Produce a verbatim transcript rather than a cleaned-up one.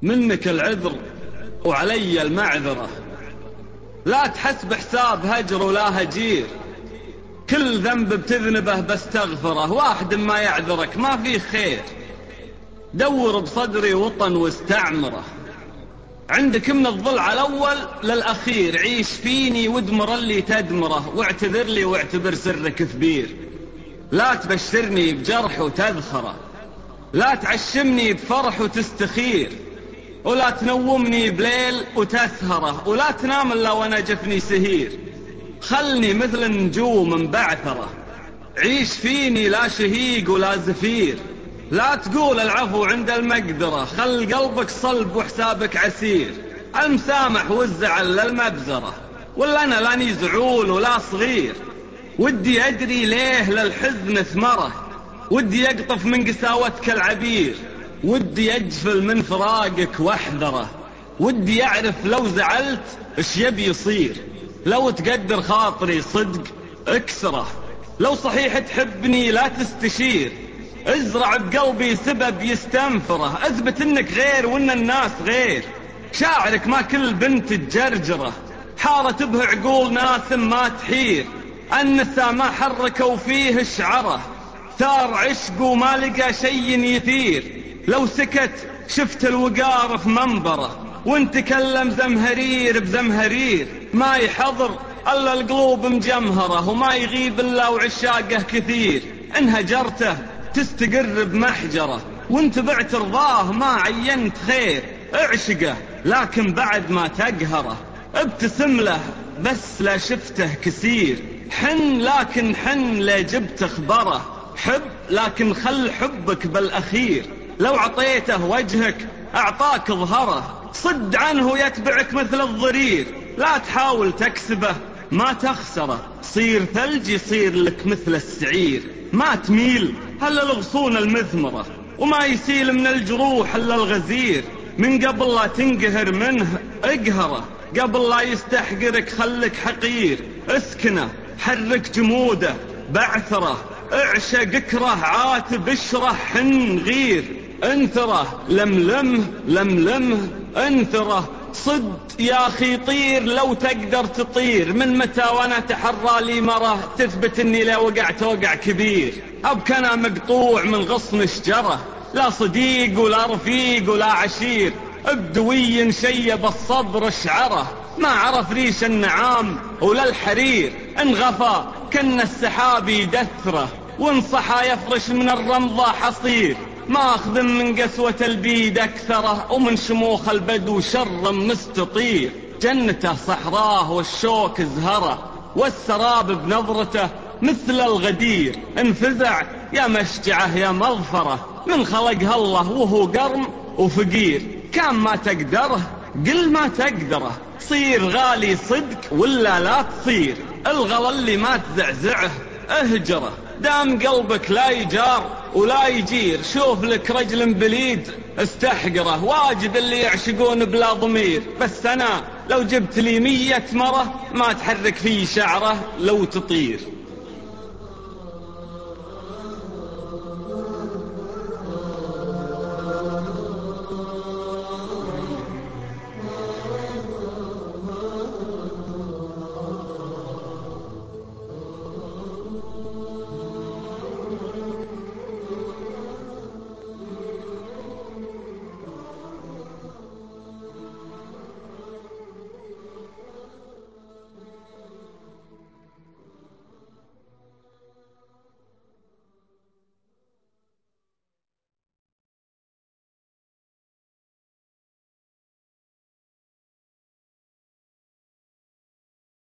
منك العذر وعلي المعذرة، لا تحسب حساب هجر ولا هجير، كل ذنب بتذنبه بستغفره، واحد ما يعذرك ما فيه خير. دور بصدري وطن واستعمره، عندك من الضلع الأول للأخير، عيش فيني وادمر اللي تدمره، واعتذر لي واعتبر سرك كبير. لا تبشرني بجرح وتذخره، لا تعشمني بفرح وتستخير، ولا تنومني بليل وتسهره، ولا تنام إلا وانا جفني سهير. خلني مثل النجوم مبعثرة، عيش فيني لا شهيق ولا زفير. لا تقول العفو عند المقدرة، خل قلبك صلب وحسابك عسير. المسامح والزعل للمبزرة، ولا أنا لاني زعول ولا صغير. ودي أدري ليه للحزن ثمره، ودي يقطف من قساوتك العبير. ودي أجفل من فراقك واحذره، ودي أعرف لو زعلت إيش يبي يصير. لو تقدر خاطري صدق اكسره، لو صحيح تحبني لا تستشير. ازرع بقلبي سبب يستنفره، اثبت انك غير وان الناس غير. شاعرك ما كل بنت تجرجره، حارت به عقول ناس ما تحير. النساء ما حركوا فيه شعره، ثار عشق وما لقى شي يثير. لو سكت شفت الوقار في منبره، وانت كلم زمهرير بزمهرير. ما يحضر الا القلوب مجمهره، وما يغيب الا وعشاقه كثير. ان هجرته تستقر بمحجره، وانت بعت رضاه ما عينت خير. اعشقه لكن بعد ما تقهره، ابتسم له بس لا شفته كثير. حن لكن حن لا جبت خبره، حب لكن خل حبك بالأخير. لو عطيته وجهك أعطاك ظهره، صد عنه يتبعك مثل الضرير. لا تحاول تكسبه ما تخسره، صير ثلج يصير لك مثل السعير. ما تميل هلا الغصون المثمرة، وما يسيل من الجروح إلا الغزير. من قبل لا تنقهر منه اقهره، قبل لا يستحقرك خلك حقير. اسكنه حرك جموده بعثره، اعشق اكره عاتب اشره حن غير. انثره لملمه لملمه انثره، صد يا اخي طير لو تقدر تطير. من متى وانا تحرى لي مره، تثبت اني لا وقعت وقع كبير. ابك انا مقطوع من غصن شجره، لا صديق ولا رفيق ولا عشير. بدوي شيب الصبر شعره، ما عرف ريش النعام ولا الحرير. انغفى كن السحاب يدثره، وانصحى يفرش من الرمضة حصير. ما أخذ من قسوة البيد أكثره، ومن شموخ البدو شر مستطير. جنته صحراه والشوك زهره، والسراب بنظرته مثل الغدير. انفزع يا مشجعه يا مظفره، من خلقها الله وهو قرم وفقير. كان ما تقدره قل ما تقدره، صير غالي صدق ولا لا تصير. الغلا اللي ما تزعزعه اهجره، دام قلبك لا يجار ولا يجير. شوف لك رجل بليد استحقره، واجد اللي يعشقون بلا ضمير. بس أنا لو جبت لي مية مرة ما تحرك في شعره لو تطير.